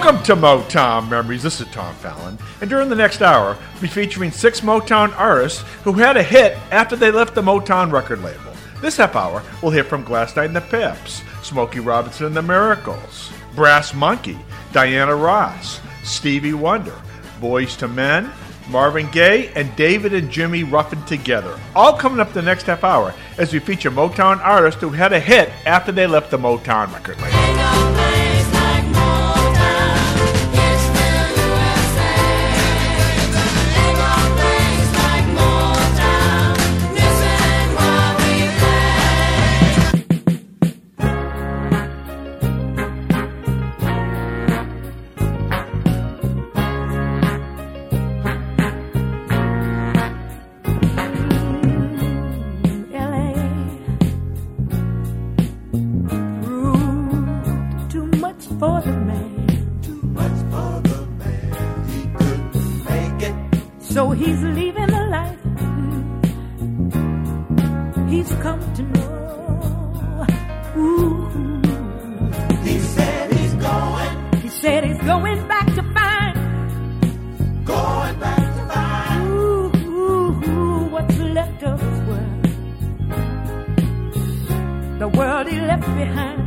Welcome to Motown Memories. This is Tom Fallon. And during the next hour, we'll be featuring 6 Motown artists who had a hit after they left the Motown record label. This half hour, we'll hear from Glass Knight and the Pips, Smokey Robinson and the Miracles, Brass Monkey, Diana Ross, Stevie Wonder, Boyz II Men, Marvin Gaye, and David and Jimmy Ruffin Together. All coming up the next half hour as we feature Motown artists who had a hit after they left the Motown record label. For the man, too much for the man, he couldn't make it. So he's leaving the life he's come to know. Ooh. He said he's going back to find, what's left of his world, the world he left behind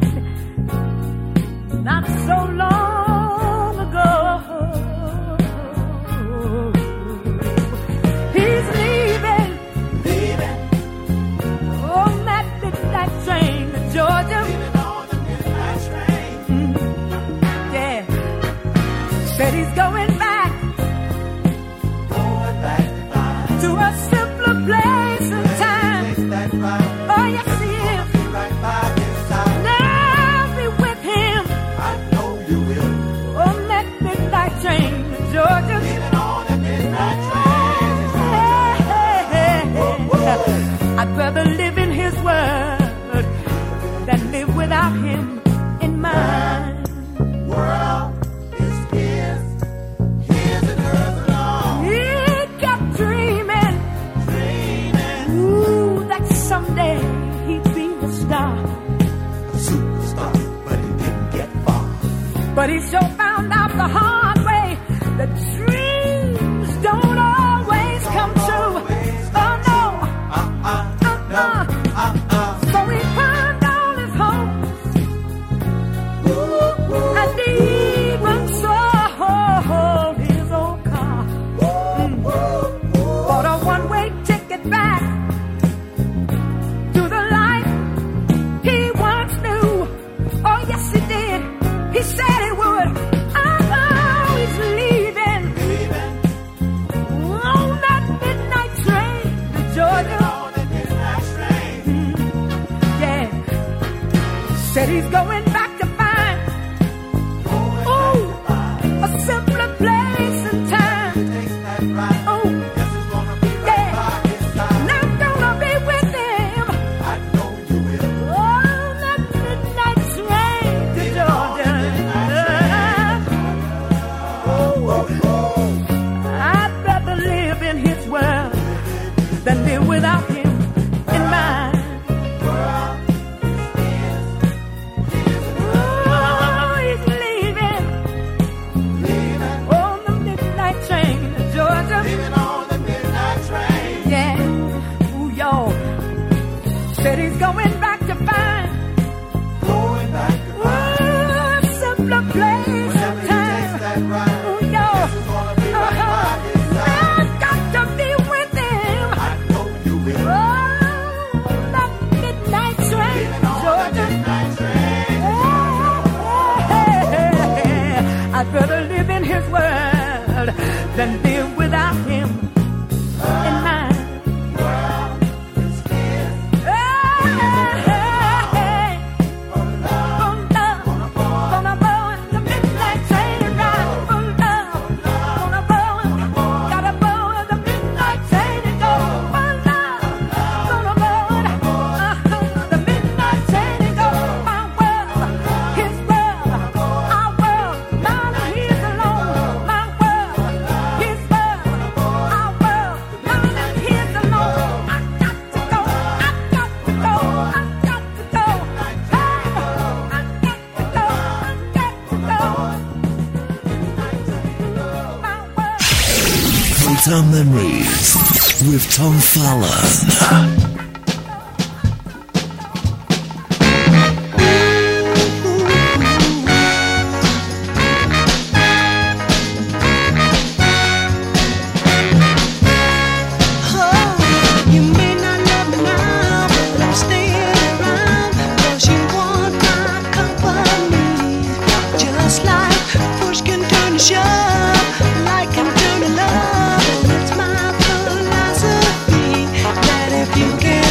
not so long ago. He's leaving on that midnight train to Georgia. Leaving on the midnight train. Yeah. Said he's going back to a simpler place and time. Oh yes he is. Right by his side. Train to Georgia. Leaving on the midnight train. I'd rather live in his world than live without him in mine. World is his and hers alone. He kept dreaming, ooh, that someday he'd be a star, a superstar, but he didn't get far. But he sure found out the hard way. The dreams don't always come true. Oh no. So he burned all his hopes. And even sold his old car. Bought a one-way ticket back to the life he once knew. Oh yes he did. He said he would. Said he's going back to find, a simpler place and time. Oh, yeah. And I'm gonna be with him. I know you will. On that midnight train to Georgia. I'd rather live in his world than live without him in mine. Said he's going back to find, a simpler place and time. Oh, yo, I've got to be with him. I know you will. Oh, that midnight train, Georgia. I'd rather live in his world than live without him in mine. Motown Memories with Tom Fallon. You can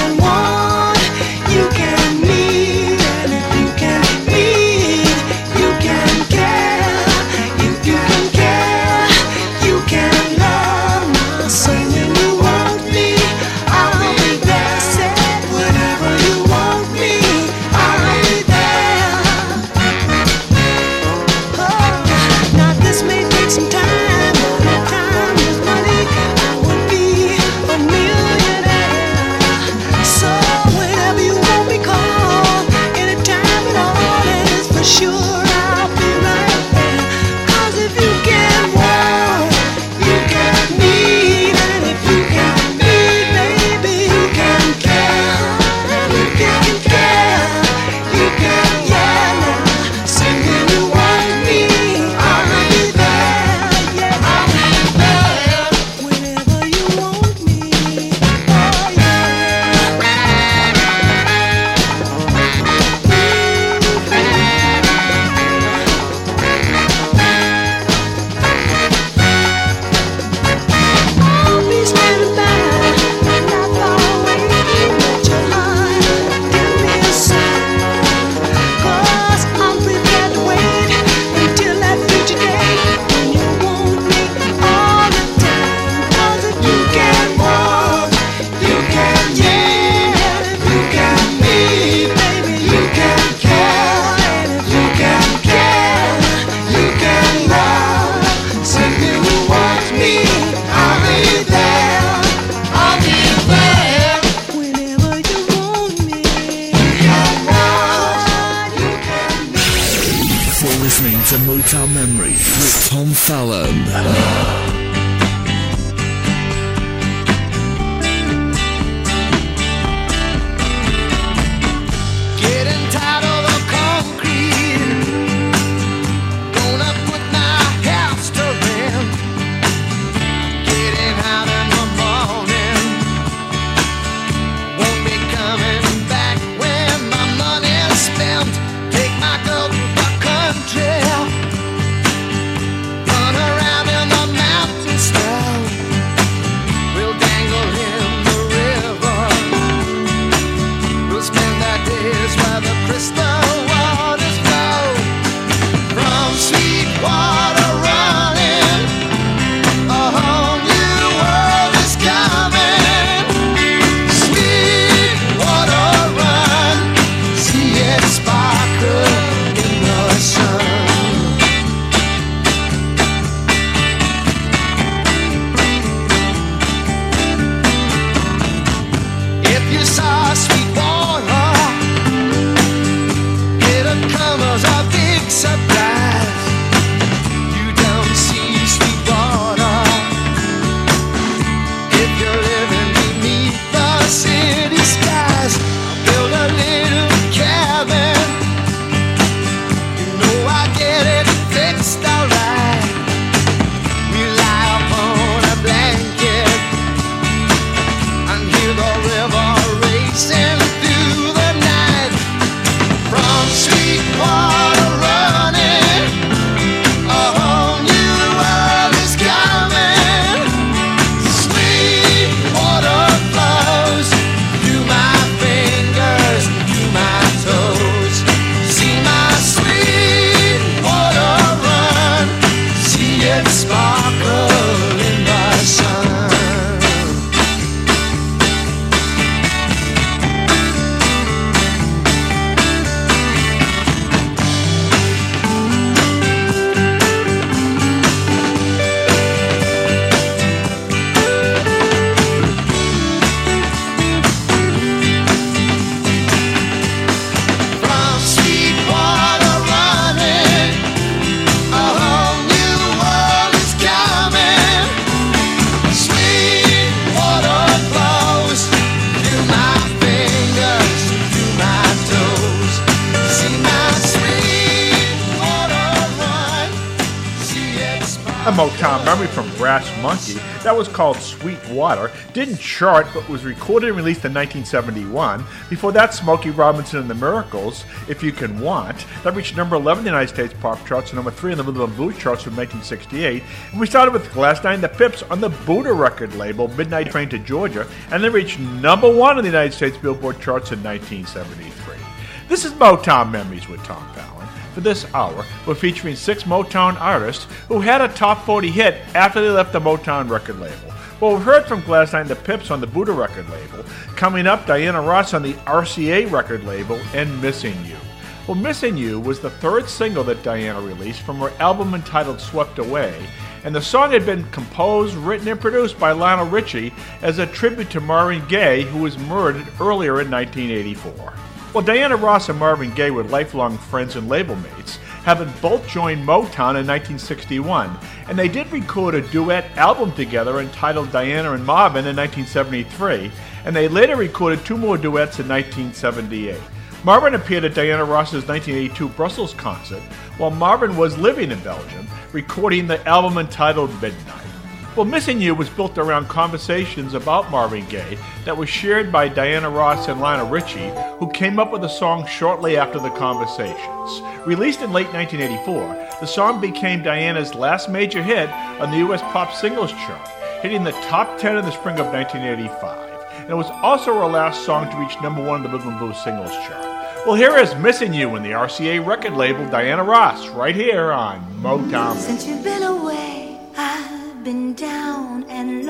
Motown memory from Brass Monkey that was called Sweet Water didn't chart but was recorded and released in 1971. Before that, Smokey Robinson and the Miracles, If You Can Want, that reached number 11 in the United States pop charts and number 3 in the Rhythm and Blues charts from 1968. And we started with Glass 9 the Pips on the Buddha record label, Midnight Train to Georgia, and they reached number 1 in the United States Billboard charts in 1973. This is Motown Memories with Tom Fallon. For this hour, we're featuring 6 Motown artists who had a top 40 hit after they left the Motown record label. Well, we've heard from Glass 9 the Pips on the Buddha record label. Coming up, Diana Ross on the RCA record label, and Missing You. Well, Missing You was the third single that Diana released from her album entitled Swept Away, and the song had been composed, written, and produced by Lionel Richie as a tribute to Marvin Gaye, who was murdered earlier in 1984. Well, Diana Ross and Marvin Gaye were lifelong friends and label mates, having both joined Motown in 1961, and they did record a duet album together entitled Diana and Marvin in 1973, and they later recorded 2 more duets in 1978. Marvin appeared at Diana Ross's 1982 Brussels concert, while Marvin was living in Belgium, recording the album entitled Midnight. Well, Missing You was built around conversations about Marvin Gaye that was shared by Diana Ross and Lionel Richie, who came up with the song shortly after the conversations. Released in late 1984, the song became Diana's last major hit on the U.S. Pop Singles chart, hitting the top 10 in the spring of 1985. And it was also her last song to reach number 1 in the Rhythm and Blues Singles chart. Well, here is Missing You in the RCA record label, Diana Ross, right here on Motown. Since you've been away, I've been down and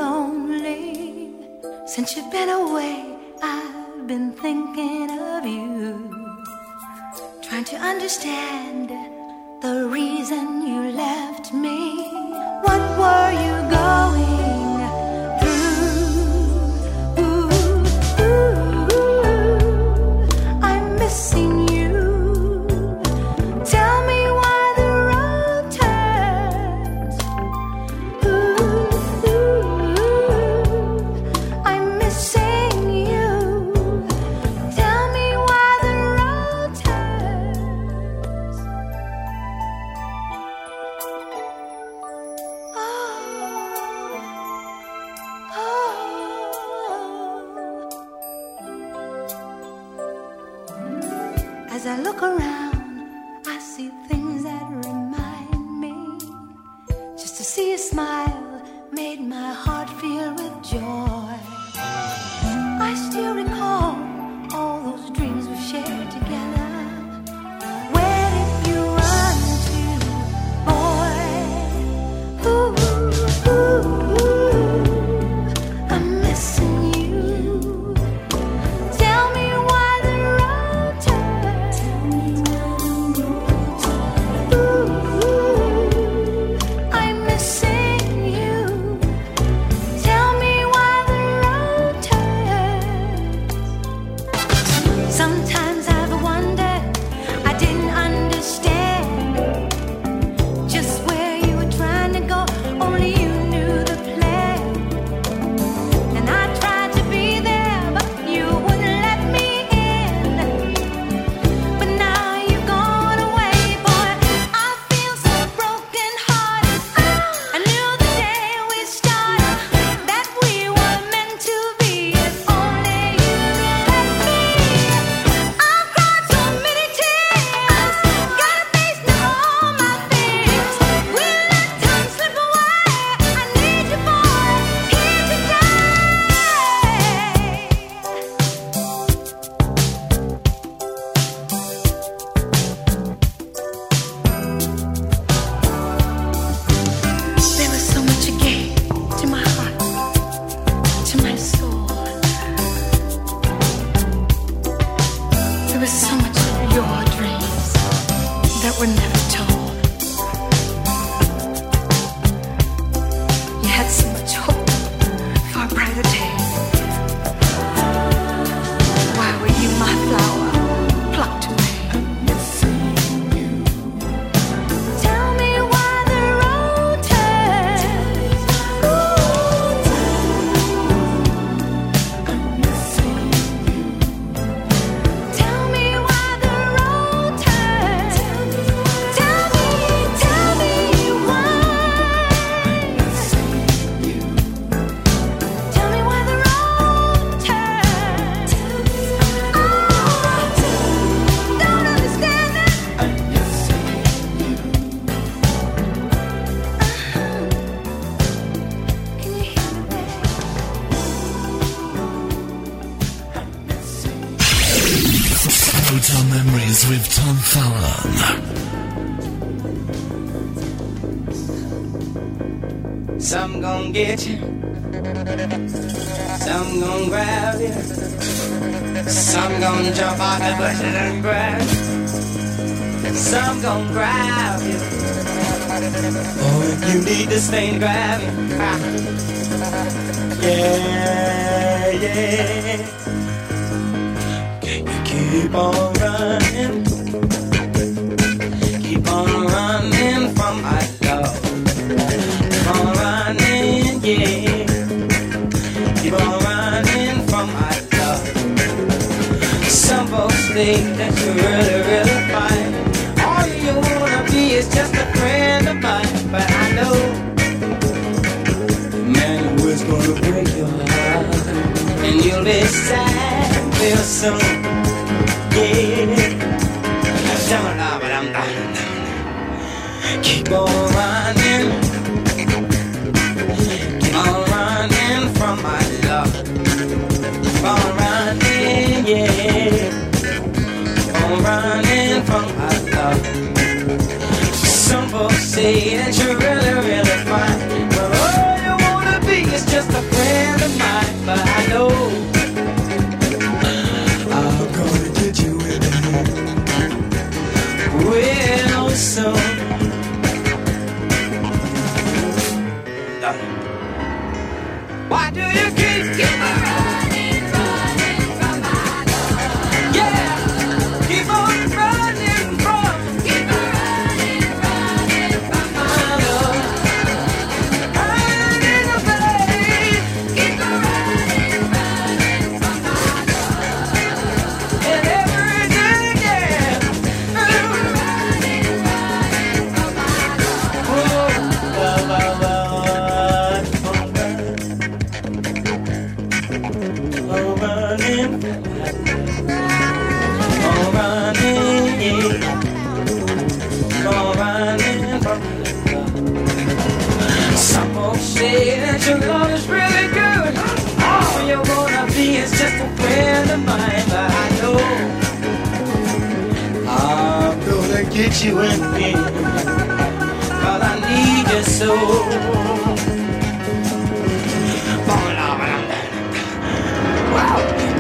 lonely. Since you've been away, I've been thinking of you, trying to understand the reason you left me. What were you going missing you? Tell me why the road turns. I'm missing you. Tell me why the road turns. As I look around, I see things that remind me. Just to see a smile made my heart feel with joy. I still recall all those dreams we shared together. Where did you run to, boy? I'm missing you. Tell me why the road turns. Motown Memories with Tom Fallon. Some gon' get you, some gon' grab you, some gon' jump out the bushes and grab you, some gon' grab you. Oh, if you need this thing to grab you, yeah, yeah. Can you keep on running? Keep on running from my love. Keep on running, yeah. Keep on running from my love. Some folks think that you're really, really fine. All you wanna be is just a friend of mine. But I know, man, who is gonna break your heart, and you'll be sad real soon, yeah. Keep on running. Keep on running from my love. Keep on running, yeah. Keep on running from my love. Some folks say that you're really, really fine, but all you wanna be is just a friend of mine. But I know I'm gonna get you in the mood real soon. Why do you keep on running from my love? Yeah, keep on running from my love. Hiding in the face, keep on running from my love. And every day, yeah, keep on running from my love. Oh, love. Some folks say that your love is really good. All you wanna be is just a friend of mine. But I know I'm gonna get you in here, 'cause I need you so. Wow.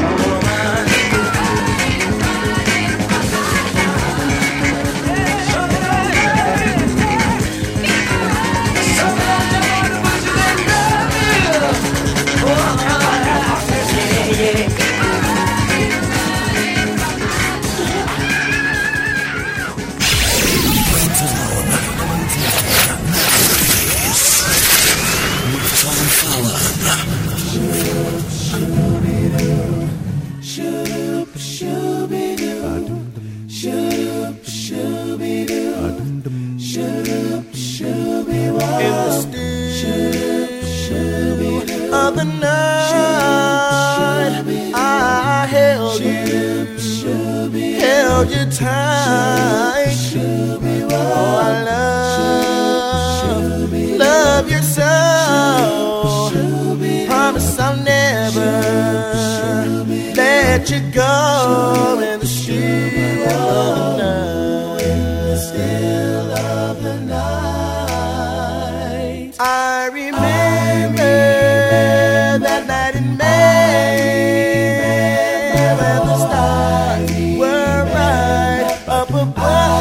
Of the night, I held you tight. Oh, I love you so. Promise I'll never let you go in the still of the night. I remember that night in May, when the stars were right up above.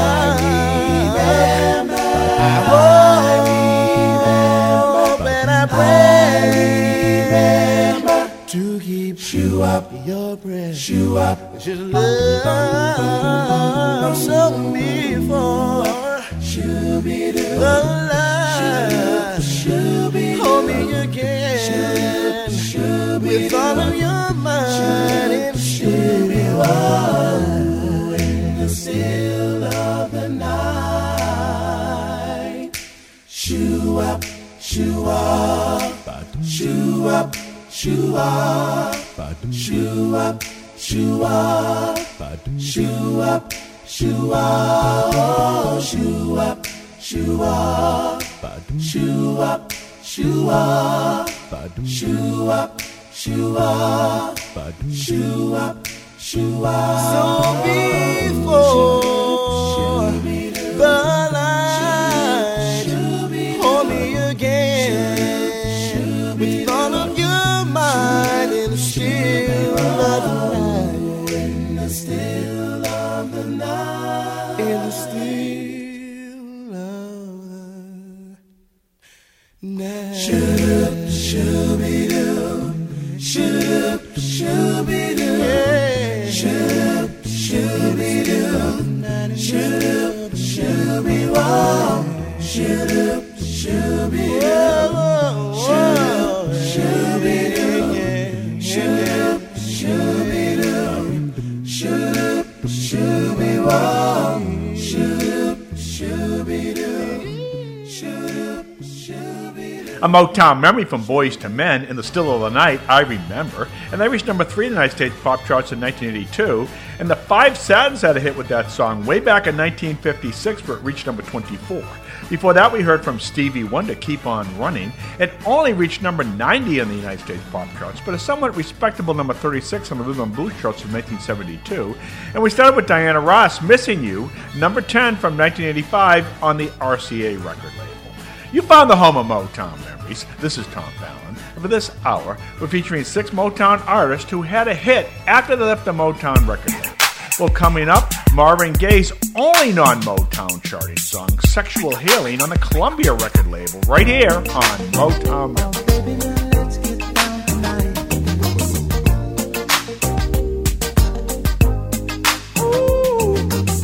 I hope and I pray to keep you up your breath. You up, just love so before the light. Hold me again with all of your mind and in the still of the night. Shoo up, shoo up, shoo up, shoo up, shoo up, shoo up, shoo up, shoo up, shoo up, shoo up, shoo up, shoo up, shoo up, shoo up, shoo up, shoo up, So before the light, hold me again with all of your mind in the still of the night. In the still of the night. In the still of the night. Shoo-be-doo, shoo-be-doo, shoo-be-doo, shoo-be-wah, shoo-be-doo, shoo-be-doo, shoo-be-wah, A Motown memory from Boys to Men in the Still of the Night, I Remember, and they reached number 3 in the United States pop charts in 1982, and the Five Satins had a hit with that song way back in 1956 where it reached number 24. Before that, we heard from Stevie Wonder, Keep On Running. It only reached number 90 in the United States pop charts, but a somewhat respectable number 36 on the Rhythm and Blues charts from 1972. And we started with Diana Ross, Missing You, number 10 from 1985 on the RCA record label. You found the home of Motown memories. This is Tom Fallon. And for this hour, we're featuring 6 Motown artists who had a hit after they left the Motown record label. Well, coming up, Marvin Gaye's only non-Motown charting song, Sexual Healing, on the Columbia record label, right here on Motown Memories. Baby, now let's get down tonight. Ooh,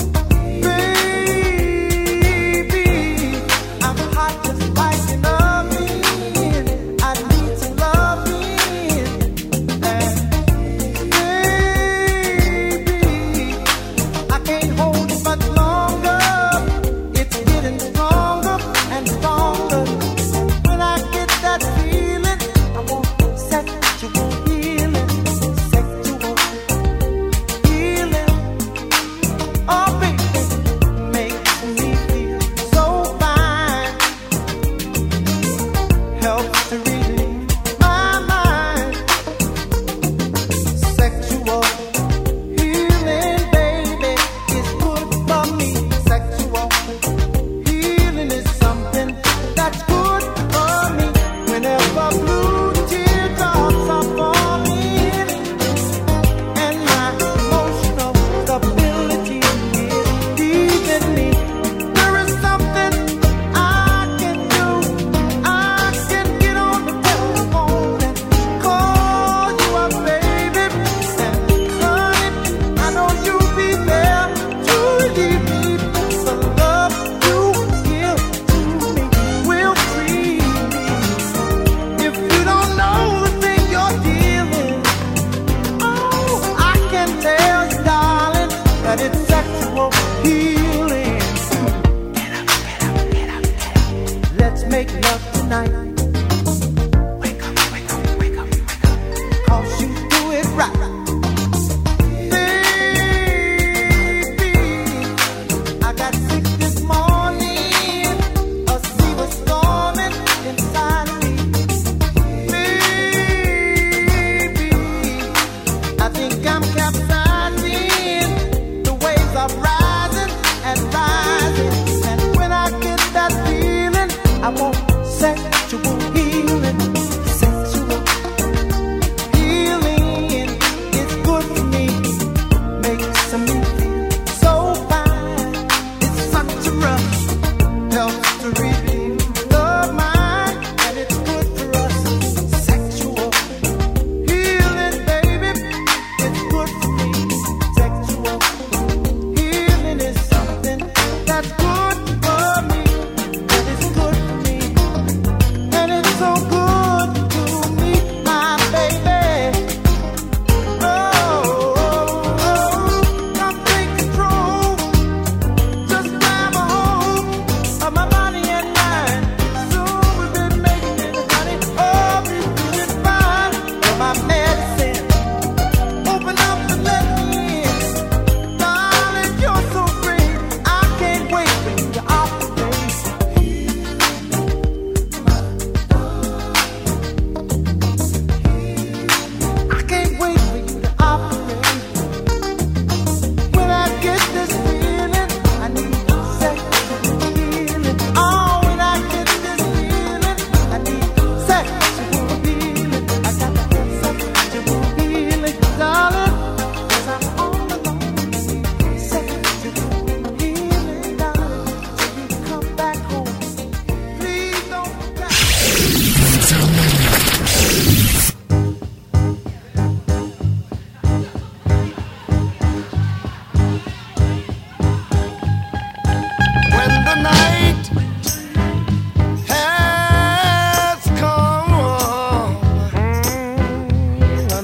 baby, I'm hot just like an oven. I need some loving. Baby, I can't hold it much longer. It's getting stronger and stronger. When I get that feeling.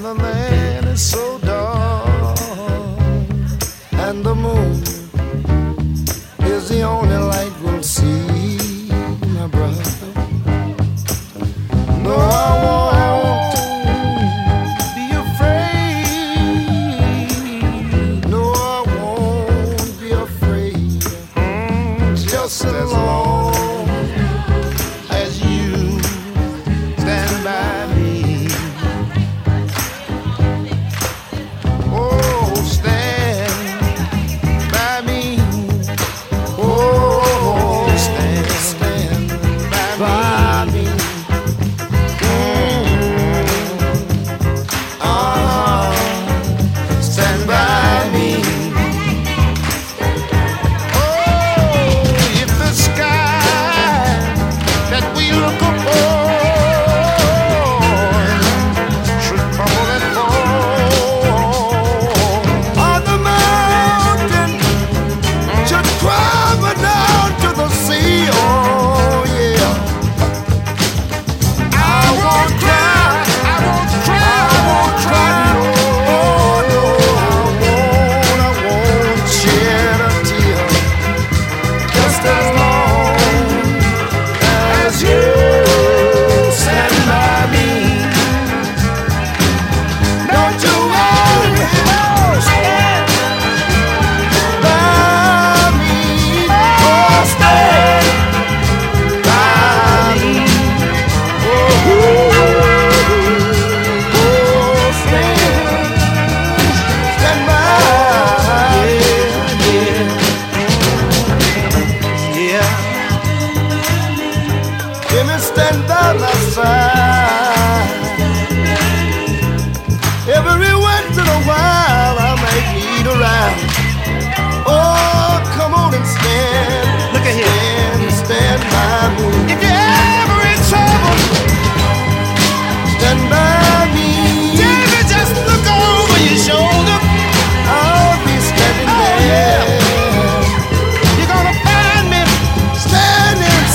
and the land is so dark, and the moon is the only light we'll see, my brother. No, I won't be afraid. No, I won't be afraid. Just as long as you stand by me. Oh, stand by me. Oh, stand by me. Stand by me. Oh, if the sky that we look upon should crumble and fall, or the mountain should crumble down to the sea, oh yeah, I won't cry, I won't cry, I won't cry, no, no, I won't shed a tear, just as long as you stand by me. Don't you worry, stand by me, oh, stand by me, oh, stand by, yeah. Let me stand by my side. Every once in a while I might need a ride. Oh, come on and stand. Look at here. Stand by me. If you're ever in trouble, stand by me. Baby, just look over your shoulder. I'll be standing there. You're gonna find me standing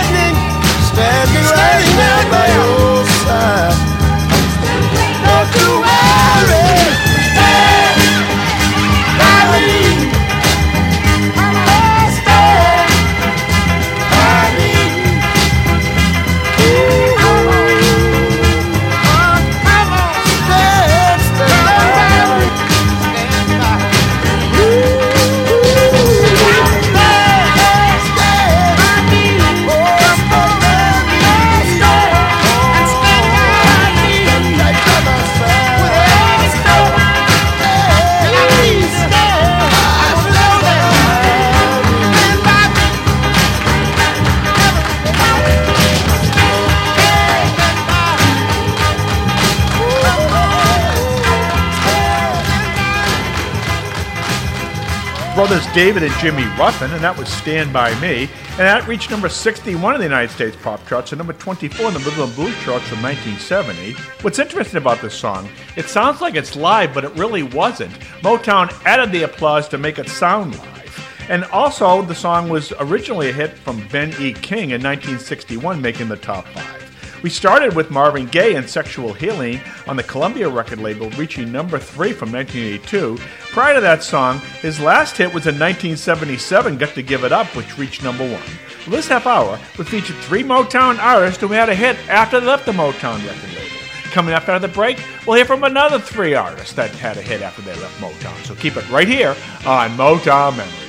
right there by your side. Don't you worry, stand by me. Stand by me. Come on, stand by me. Stand by me. Brothers David and Jimmy Ruffin, and that was Stand By Me. And that reached number 61 in the United States pop charts and number 24 in the Rhythm and Blues charts from 1970. What's interesting about this song, it sounds like it's live, but it really wasn't. Motown added the applause to make it sound live. And also, the song was originally a hit from Ben E. King in 1961, making the top 5. We started with Marvin Gaye and Sexual Healing on the Columbia record label, reaching number 3 from 1982. Prior to that song, his last hit was in 1977, Got to Give It Up, which reached number 1. Well, this half hour would feature 3 Motown artists who had a hit after they left the Motown record label. Coming up after the break, we'll hear from another 3 artists that had a hit after they left Motown. So keep it right here on Motown Memories.